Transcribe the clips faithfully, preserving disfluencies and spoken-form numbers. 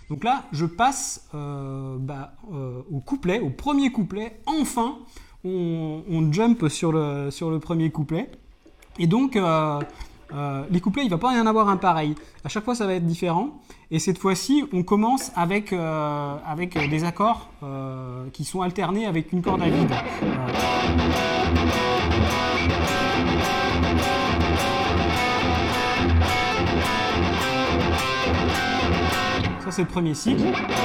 Donc là, je passe euh, bah, euh, au couplet, au premier couplet. Enfin, on, on jump sur le, sur le premier couplet. Et donc, euh, euh, les couplets, il ne va pas y en avoir un pareil. À chaque fois, ça va être différent. Et cette fois-ci, on commence avec, euh, avec des accords euh, qui sont alternés avec une corde à vide. Euh, Ça, c'est le premier cycle.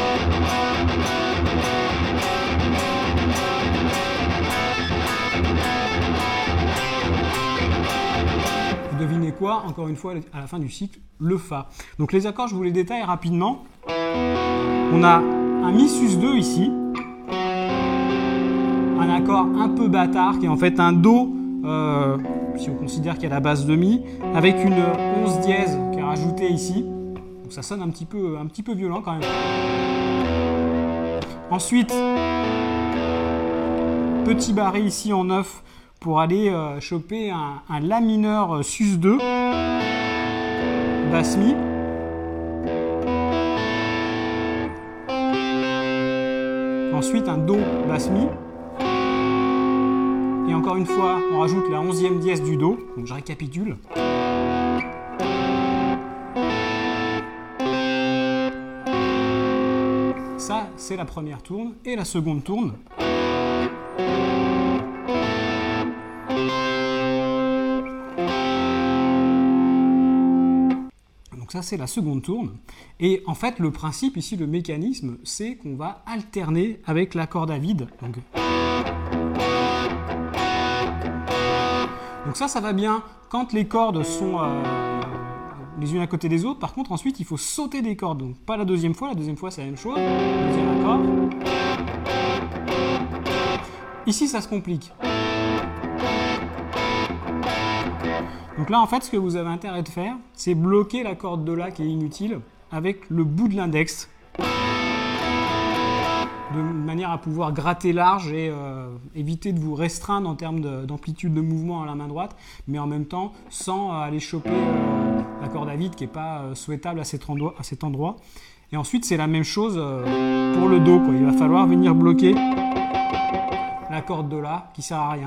Devinez quoi? Encore une fois, à la fin du cycle, le Fa. Donc les accords, je vous les détaille rapidement. On a un Mi sus deux ici. Un accord un peu bâtard qui est en fait un Do, euh, si on considère qu'il y a la base de Mi, avec une onze dièse qui est rajoutée ici. Donc ça sonne un petit peu, un petit peu violent quand même. Ensuite, petit barré ici en neuf pour aller euh, choper un, un La mineur sus deux, basse Mi. Ensuite un Do, basse Mi. Et encore une fois, on rajoute la onzième dièse du Do. Donc je récapitule. Ça, c'est la première tourne. Et la seconde tourne. Donc ça, c'est la seconde tourne. Et en fait, le principe ici, le mécanisme, c'est qu'on va alterner avec la corde à vide. Donc, Donc ça, ça va bien quand les cordes sont euh, les unes à côté des autres. Par contre, ensuite, il faut sauter des cordes. Donc pas la deuxième fois. La deuxième fois, c'est la même chose. Deuxième accord. Ici, ça se complique. Donc là, en fait, ce que vous avez intérêt de faire, c'est bloquer la corde de La qui est inutile avec le bout de l'index, de manière à pouvoir gratter large et euh, éviter de vous restreindre en termes d'amplitude de, de mouvement à la main droite, mais en même temps sans euh, aller choper euh, la corde à vide qui n'est pas euh, souhaitable à cet endroit. À cet endroit. Et ensuite, c'est la même chose euh, pour le Do, quoi. Il va falloir venir bloquer la corde de La qui ne sert à rien.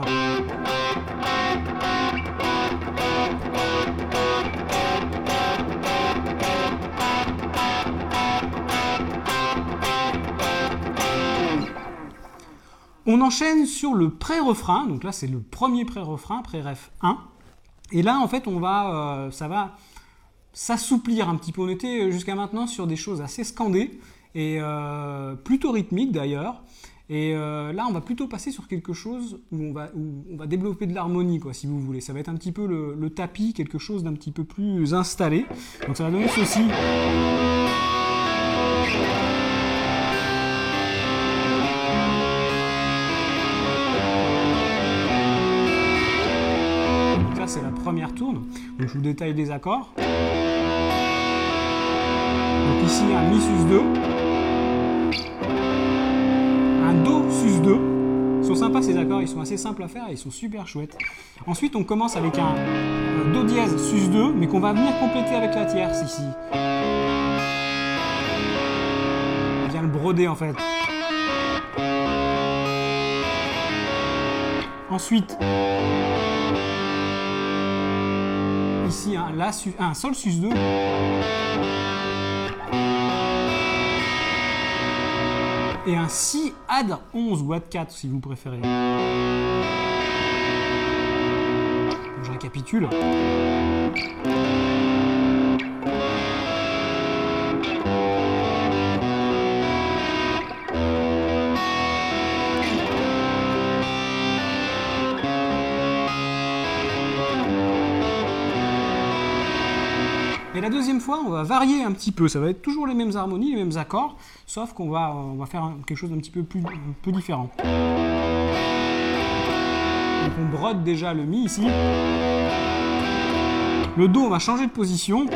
On enchaîne sur le pré-refrain, donc là c'est le premier pré-refrain, pré-ref un. Et là en fait on va, euh, ça va s'assouplir un petit peu. On était jusqu'à maintenant sur des choses assez scandées et euh, plutôt rythmiques d'ailleurs. Et euh, là on va plutôt passer sur quelque chose où on va, où on va développer de l'harmonie, quoi, si vous voulez. Ça va être un petit peu le, le tapis, quelque chose d'un petit peu plus installé. Donc ça va donner ceci. C'est la première tourne, donc je vous détaille les accords. Donc ici un Mi sus deux, un Do sus deux. Ils sont sympas ces accords, ils sont assez simples à faire et ils sont super chouettes. Ensuite on commence avec un, un Do dièse sus deux, mais qu'on va venir compléter avec la tierce ici. On vient le broder en fait. Ensuite, ici un, la, un Sol sus deux. Et un Si Ad onze ou Ad quatre si vous préférez. Je récapitule. Et la deuxième fois, on va varier un petit peu. Ça va être toujours les mêmes harmonies, les mêmes accords, sauf qu'on va, on va faire quelque chose d'un petit peu plus, un peu différent. Donc on brode déjà le Mi ici. Le Do, on va changer de position.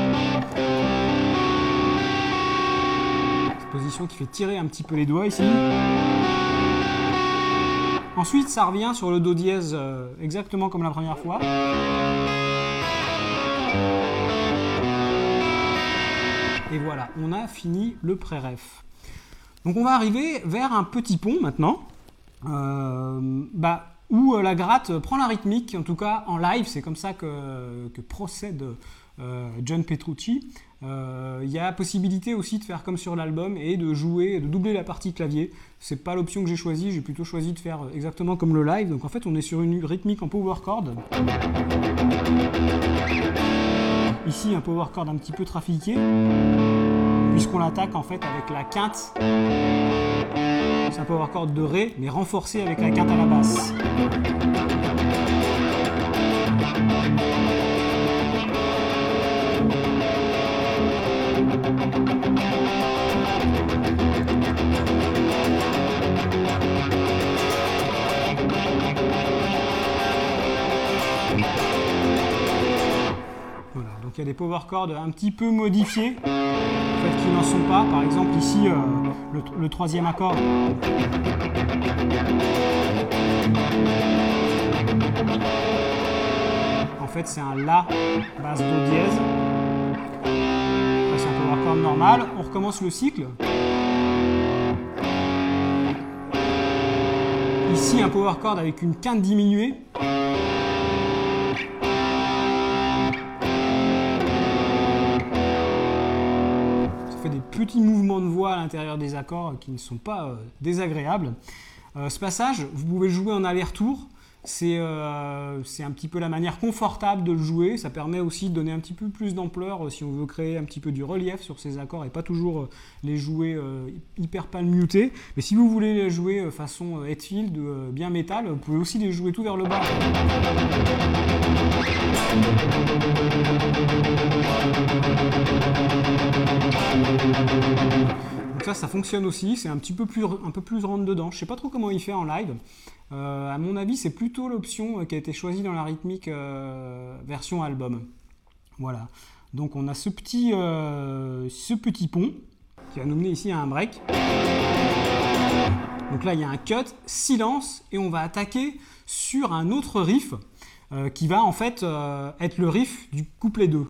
Cette position qui fait tirer un petit peu les doigts ici. Ensuite, ça revient sur le Do dièse euh, exactement comme la première fois. Et et voilà, on a fini le pré-ref. Donc on va arriver vers un petit pont maintenant, euh, bah, où la gratte prend la rythmique, en tout cas en live, c'est comme ça que, que procède euh, John Petrucci. Euh, il y a possibilité aussi de faire comme sur l'album et de jouer, de doubler la partie clavier. C'est pas l'option que j'ai choisie, j'ai plutôt choisi de faire exactement comme le live. Donc en fait on est sur une rythmique en power chord. Ici un power chord un petit peu trafiqué, puisqu'on l'attaque en fait avec la quinte. C'est un power chord de Ré, mais renforcé avec la quinte à la basse. Voilà, donc il y a des power chords un petit peu modifiés, en fait, qui n'en sont pas. Par exemple ici, euh, le, le troisième accord. En fait, c'est un La basse Do dièse. Là, c'est un power chord normal. On recommence le cycle. Ici, un power chord avec une quinte diminuée. Ça fait des petits mouvements de voix à l'intérieur des accords qui ne sont pas euh, désagréables. Euh, ce passage, vous pouvez le jouer en aller-retour. C'est euh, un petit peu la manière confortable de le jouer. Ça permet aussi de donner un petit peu plus d'ampleur euh, si on veut créer un petit peu du relief sur ces accords et pas toujours euh, les jouer euh, hyper palmutés. Mais si vous voulez les jouer euh, façon euh, Hetfield, euh, bien métal, vous pouvez aussi les jouer tout vers le bas. Donc ça, ça fonctionne aussi, c'est un petit peu plus, un peu plus rentre dedans. Je ne sais pas trop comment il fait en live. Euh, à mon avis, c'est plutôt l'option qui a été choisie dans la rythmique euh, version album. Voilà. Donc on a ce petit, euh, ce petit pont qui va nous mener ici à un break. Donc là, il y a un cut, silence, et on va attaquer sur un autre riff euh, qui va en fait euh, être le riff du couplet deux.